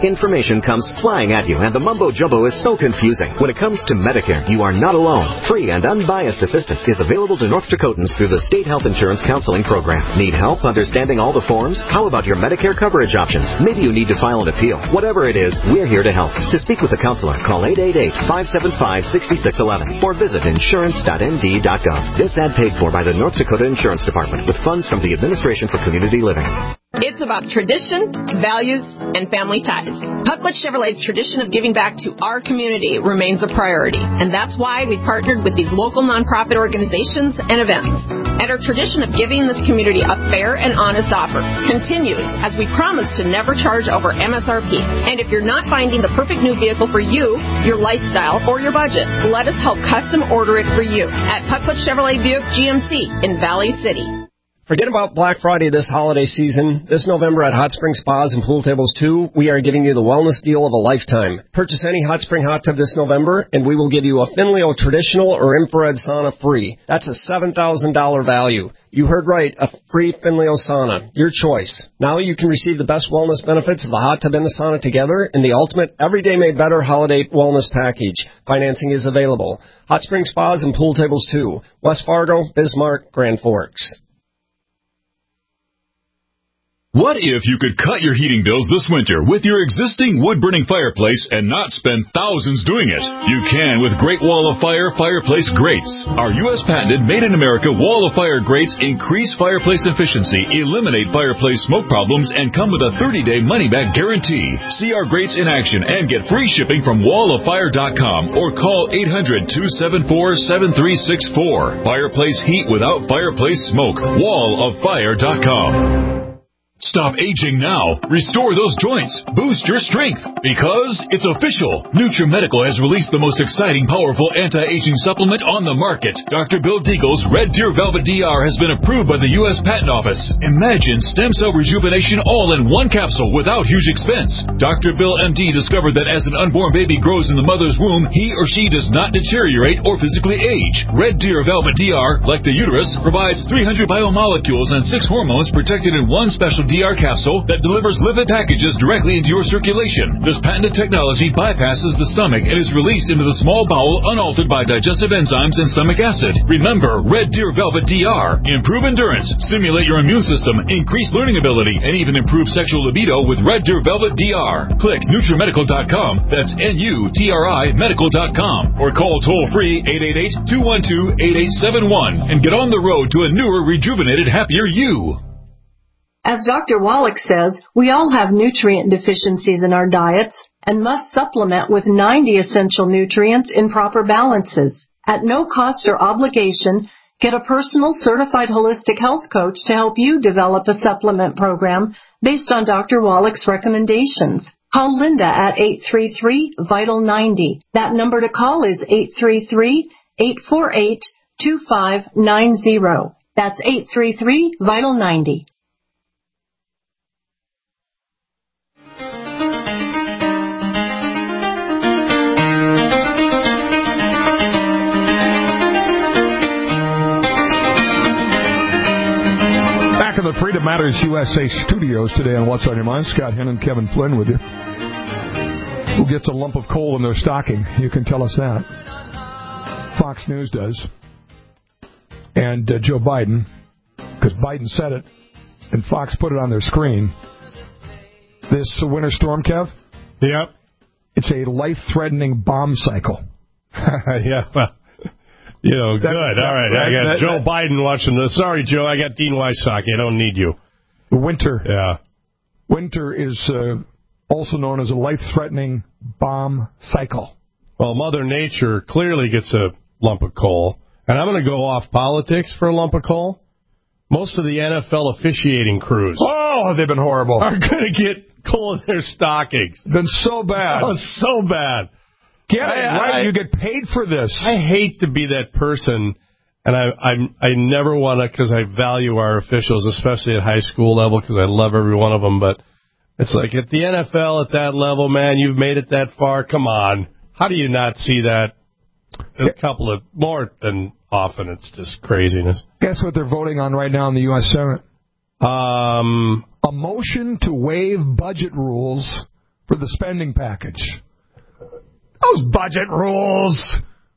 Information comes flying at you, and the mumbo-jumbo is so confusing. When it comes to Medicare, you are not alone. Free and unbiased assistance is available to North Dakotans through the State Health Insurance Counseling Program. Need help understanding all the forms? How about your Medicare coverage options? Maybe you need to file an appeal. Whatever it is, we're here to help. To speak with a counselor, call eight eight eight, five seven five, six six one one or visit insurance dot n d dot gov. This ad paid for by the North Dakota Insurance Department with funds from the Administration for Community Living. It's about tradition, values, and family ties. Puckwood Chevrolet's tradition of giving back to our community remains a priority, and that's why we partnered with these local nonprofit organizations and events. And our tradition of giving this community a fair and honest offer continues as we promise to never charge over M S R P. And if you're not finding the perfect new vehicle for you, your lifestyle, or your budget, let us help custom order it for you at Puckwood Chevrolet Buick G M C in Valley City. Forget about Black Friday this holiday season. This November at Hot Spring Spas and Pool Tables two, we are giving you the wellness deal of a lifetime. Purchase any Hot Spring hot tub this November, and we will give you a Finleo traditional or infrared sauna free. That's a seven thousand dollars value. You heard right, a free Finleo sauna. Your choice. Now you can receive the best wellness benefits of the hot tub and the sauna together in the ultimate Everyday Made Better holiday wellness package. Financing is available. Hot Spring Spas and Pool Tables two, West Fargo, Bismarck, Grand Forks. What if you could cut your heating bills this winter with your existing wood-burning fireplace and not spend thousands doing it? You can with Great Wall of Fire fireplace grates. Our U S patented made-in-America Wall of Fire grates increase fireplace efficiency, eliminate fireplace smoke problems, and come with a thirty-day money-back guarantee. See our grates in action and get free shipping from wall of fire dot com or call eight hundred, two seven four, seven three six four. Fireplace heat without fireplace smoke. wall of fire dot com. Stop aging now. Restore those joints. Boost your strength. Because it's official. NutriMedical has released the most exciting, powerful anti-aging supplement on the market. Doctor Bill Deagle's Red Deer Velvet D R has been approved by the U S Patent Office. Imagine stem cell rejuvenation all in one capsule without huge expense. Doctor Bill M D discovered that as an unborn baby grows in the mother's womb, he or she does not deteriorate or physically age. Red Deer Velvet D R, like the uterus, provides three hundred biomolecules and six hormones protected in one special D R capsule that delivers lipid packages directly into your circulation. This patented technology bypasses the stomach and is released into the small bowel unaltered by digestive enzymes and stomach acid. Remember, Red Deer Velvet D R. Improve endurance, stimulate your immune system, increase learning ability, and even improve sexual libido with Red Deer Velvet D R. Click NutriMedical dot com. That's N U T R I medical dot com. Or call toll-free eight eight eight, two one two, eight eight seven one and get on the road to a newer, rejuvenated, happier you. As Doctor Wallach says, we all have nutrient deficiencies in our diets and must supplement with ninety essential nutrients in proper balances. At no cost or obligation, get a personal certified holistic health coach to help you develop a supplement program based on Doctor Wallach's recommendations. Call Linda at eight three three, vital ninety. That number to call is eight three three, eight four eight, two five nine zero. That's eight three three, vital ninety. Back in the Freedom Matters U S A studios today on What's on Your Mind, Scott Henn and Kevin Flynn with you. Who gets a lump of coal in their stocking? You can tell us that. Fox News does. And uh, Joe Biden, because Biden said it, and Fox put it on their screen. This winter storm, Kev? Yep. It's a life-threatening bomb cycle. Yeah, well, you know, that, good. That, All right, that, I got that, Joe that, Biden watching this. Sorry, Joe, I got Dean Wysocki. I don't need you. Winter. Yeah. Winter is uh, also known as a life-threatening bomb cycle. Well, Mother Nature clearly gets a lump of coal. And I'm going to go off politics for a lump of coal. Most of the N F L officiating crews. Oh, they've been horrible. Are going to get coal in their stockings. Been so bad. Oh, so bad. Get it right. I, you get paid for this. I hate to be that person, and I I, I never want to, because I value our officials, especially at high school level, because I love every one of them. But it's like at the N F L at that level, man, you've made it that far. Come on. How do you not see that? A couple of more than often. It's just craziness. Guess what they're voting on right now in the U S Senate? Um, a motion to waive budget rules for the spending package. Those budget rules.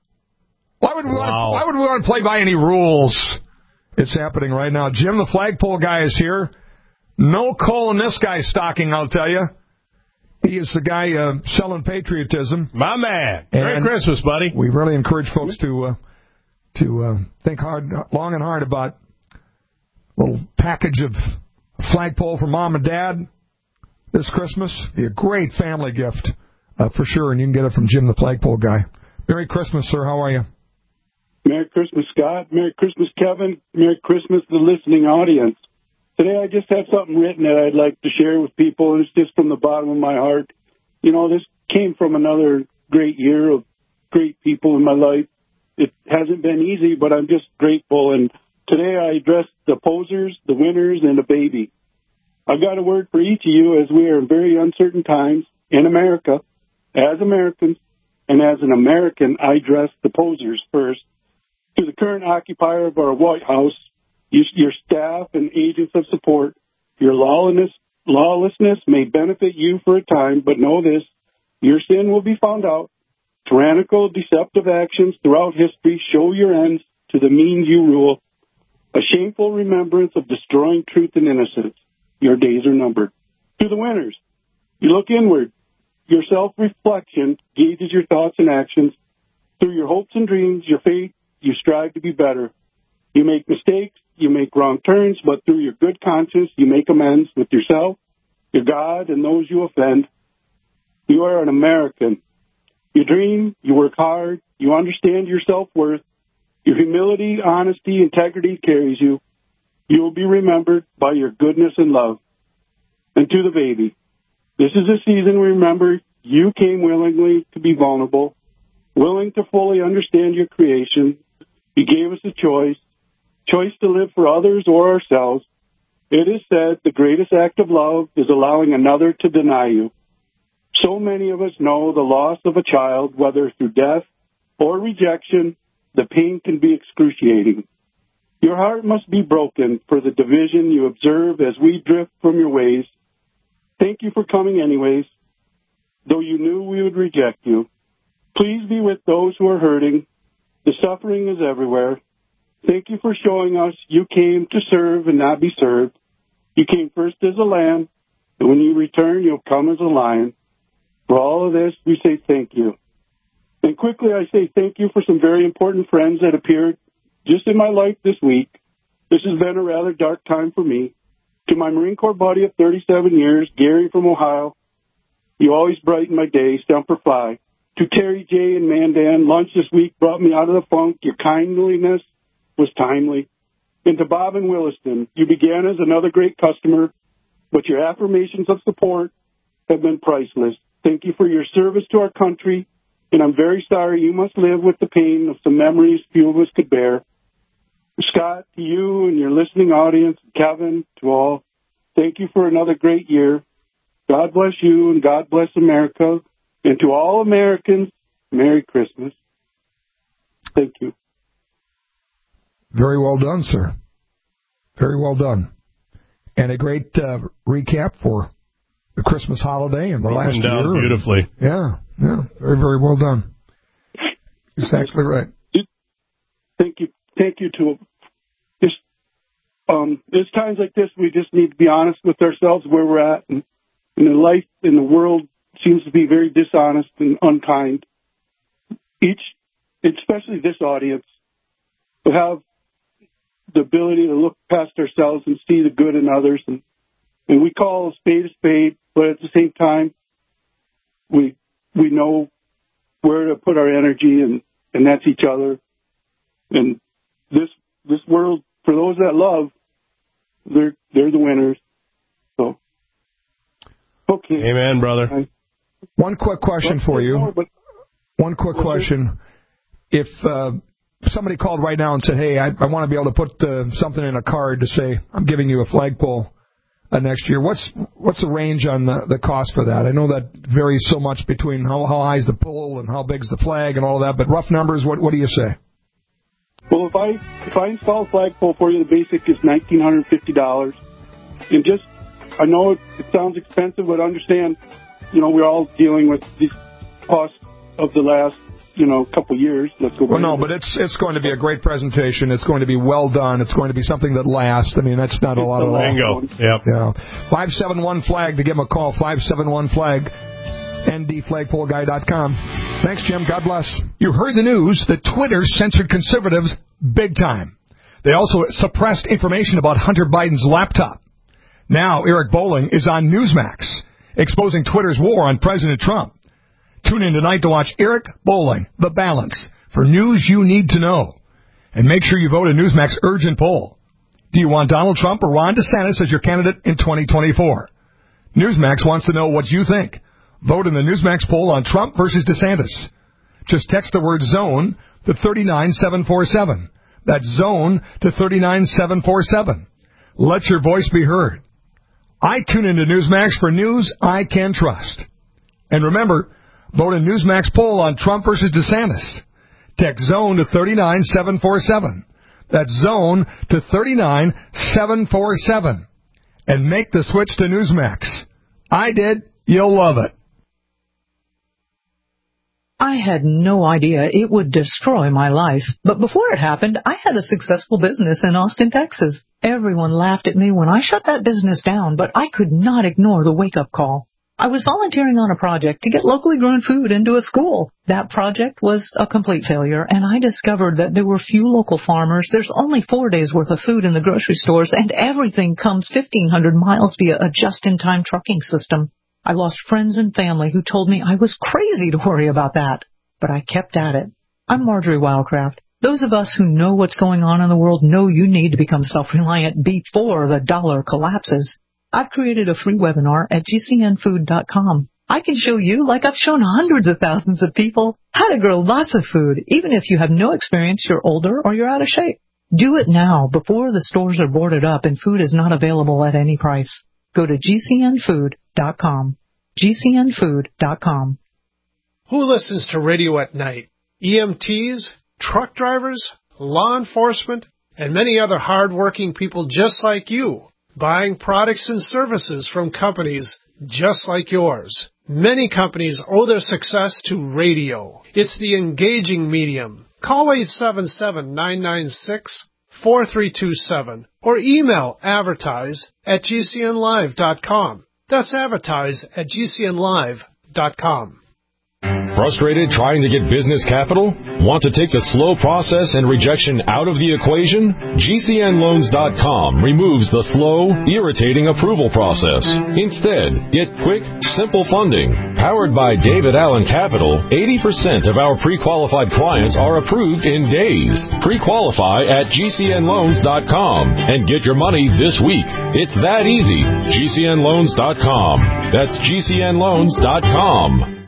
Why would we wow. want to, why would we want to play by any rules? It's happening right now. Jim, the flagpole guy, is here. No coal in this guy's stocking, I'll tell you. He is the guy uh, selling patriotism. My man. Merry Christmas, buddy. We really encourage folks to uh, to uh, think hard, long and hard about a little package of flagpole for mom and dad this Christmas. Be a great family gift uh, for sure, and you can get it from Jim, the flagpole guy. Merry Christmas, sir. How are you? Merry Christmas, Scott. Merry Christmas, Kevin. Merry Christmas, the listening audience. Today I just have something written that I'd like to share with people, and it's just from the bottom of my heart. You know, this came from another great year of great people in my life. It hasn't been easy, but I'm just grateful. And today I address the posers, the winners, and the baby. I've got a word for each of you as we are in very uncertain times in America. As Americans, and as an American, I address the posers first. To the current occupier of our White House, your staff and agents of support, your lawlessness, lawlessness may benefit you for a time, but know this, your sin will be found out. Tyrannical, deceptive actions throughout history show your ends to the means you rule. A shameful remembrance of destroying truth and innocence. Your days are numbered. To the winners, you look inward. Your self-reflection gauges your thoughts and actions. Through your hopes and dreams, your faith, you strive to be better. You make mistakes, you make wrong turns, but through your good conscience, you make amends with yourself, your God, and those you offend. You are an American. You dream, you work hard, you understand your self-worth. Your humility, honesty, integrity carries you. You will be remembered by your goodness and love. And to the baby, this is a season, remember, you came willingly to be vulnerable, willing to fully understand your creation. You gave us a choice, choice to live for others or ourselves. It is said the greatest act of love is allowing another to deny you. So many of us know the loss of a child, whether through death or rejection, the pain can be excruciating. Your heart must be broken for the division you observe as we drift from your ways. Thank you for coming anyways, though you knew we would reject you. Please be with those who are hurting. The suffering is everywhere. Thank you for showing us you came to serve and not be served. You came first as a lamb, and when you return, you'll come as a lion. For all of this, we say thank you. And quickly, I say thank you for some very important friends that appeared just in my life this week. This has been a rather dark time for me. To my Marine Corps buddy of thirty-seven years, Gary from Ohio, you always brighten my day, Semper Fi. To Terry J. and Mandan, lunch this week brought me out of the funk. Your kindliness was timely. And to Bob and Williston, you began as another great customer, but your affirmations of support have been priceless. Thank you for your service to our country, and I'm very sorry you must live with the pain of some memories few of us could bear. Scott, to you and your listening audience, Kevin, to all, thank you for another great year. God bless you and God bless America. And to all Americans, Merry Christmas. Thank you. Very well done, sir. Very well done. And a great uh, recap for the Christmas holiday and the last year. Down beautifully. Yeah, yeah. Very, very well done. Exactly right. Thank you. Thank you to this. Um, there's times like this we just need to be honest with ourselves where we're at, and, and the life in the world seems to be very dishonest and unkind. Each, especially this audience, will have the ability to look past ourselves and see the good in others, and, and we call a spade a spade, but at the same time, we we know where to put our energy, and, and that's each other. And this this world, for those that love, they're they're the winners. So, okay. Amen, brother. I, One quick question for you. More, but, One quick question. If uh, somebody called right now and said, hey, I, I want to be able to put uh, something in a card to say, I'm giving you a flagpole uh, next year, what's what's the range on the, the cost for that? I know that varies so much between how, how high is the pole and how big is the flag and all that, but rough numbers, what, what do you say? Well, if I if I install a flagpole for you, the basic is one thousand nine hundred fifty dollars. And just, I know it, it sounds expensive, but understand, you know, we're all dealing with these costs of the last, you know, couple years. Let's go. Well, no, but it's it's going to be a great presentation. It's going to be well done. It's going to be something that lasts. I mean, that's not a lot of Bingo. Yep. Yeah. five seven one flag to give him a call. five seven one flag. N D flagpole guy dot com. Thanks, Jim. God bless. You heard the news that Twitter censored conservatives big time. They also suppressed information about Hunter Biden's laptop. Now Eric Bolling is on Newsmax, exposing Twitter's war on President Trump. Tune in tonight to watch Eric Bolling, The Balance, for news you need to know. And make sure you vote in Newsmax urgent poll. Do you want Donald Trump or Ron DeSantis as your candidate in twenty twenty-four? Newsmax wants to know what you think. Vote in the Newsmax poll on Trump versus DeSantis. Just text the word ZONE to three nine seven four seven. That's ZONE to three nine seven four seven. Let your voice be heard. I tune into Newsmax for news I can trust. And remember, vote in Newsmax poll on Trump versus DeSantis. Text ZONE to three nine seven four seven. That's ZONE to three nine seven four seven. And make the switch to Newsmax. I did. You'll love it. I had no idea it would destroy my life. But before it happened, I had a successful business in Austin, Texas. Everyone laughed at me when I shut that business down, but I could not ignore the wake-up call. I was volunteering on a project to get locally grown food into a school. That project was a complete failure, and I discovered that there were few local farmers. There's only four days' worth of food in the grocery stores, and everything comes fifteen hundred miles via a just-in-time trucking system. I lost friends and family who told me I was crazy to worry about that. But I kept at it. I'm Marjorie Wildcraft. Those of us who know what's going on in the world know you need to become self-reliant before the dollar collapses. I've created a free webinar at G C N food dot com. I can show you, like I've shown hundreds of thousands of people, how to grow lots of food, even if you have no experience, you're older, or you're out of shape. Do it now, before the stores are boarded up and food is not available at any price. Go to G C N food dot com. G C N food dot com. Who listens to radio at night? E M Ts, truck drivers, law enforcement, and many other hard-working people just like you, buying products and services from companies just like yours. Many companies owe their success to radio. It's the engaging medium. Call eight seven seven, nine nine six, four three two seven or email advertise at G C N live dot com. That's advertise at G C N live dot com. Frustrated trying to get business capital? Want to take the slow process and rejection out of the equation? G C N loans dot com removes the slow, irritating approval process. Instead, get quick, simple funding. Powered by David Allen Capital, eighty percent of our pre-qualified clients are approved in days. Pre-qualify at G C N loans dot com and get your money this week. It's that easy. G C N loans dot com. That's G C N loans dot com.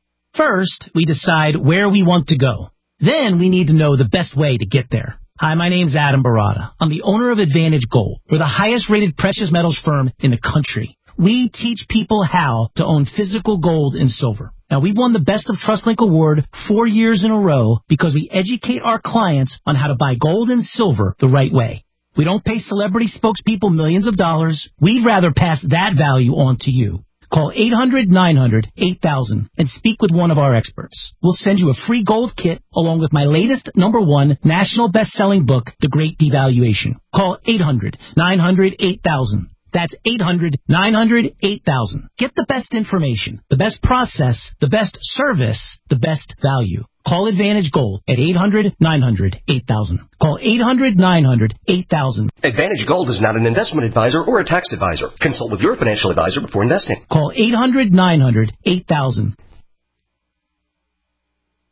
First, we decide where we want to go. Then we need to know the best way to get there. Hi, my name's Adam Barada. I'm the owner of Advantage Gold. We're the highest-rated precious metals firm in the country. We teach people how to own physical gold and silver. Now, we've won the Best of TrustLink Award four years in a row because we educate our clients on how to buy gold and silver the right way. We don't pay celebrity spokespeople millions of dollars. We'd rather pass that value on to you. Call eight hundred, nine hundred, eight thousand and speak with one of our experts. We'll send you a free gold kit along with my latest number one national best-selling book, The Great Devaluation. Call eight hundred, nine hundred, eight thousand. That's eight hundred, nine hundred, eight thousand. Get the best information, the best process, the best service, the best value. Call Advantage Gold at eight hundred, nine hundred, eight thousand. Call eight hundred, nine hundred, eight thousand. Advantage Gold is not an investment advisor or a tax advisor. Consult with your financial advisor before investing. Call eight hundred, nine hundred, eight thousand.